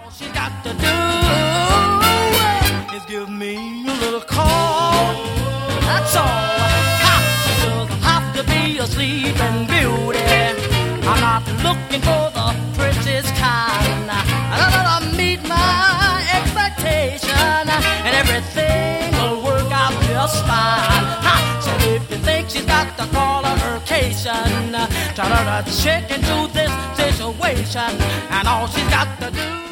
she's got to do is give me a little call. That's all. She doesn't have to be a sleeping beauty. I'm not looking for the prettiest kind. I gotta meet my expectation, and everything will work out just fine. So if you think she's got the qualification, try to check into this situation, and all she's got to do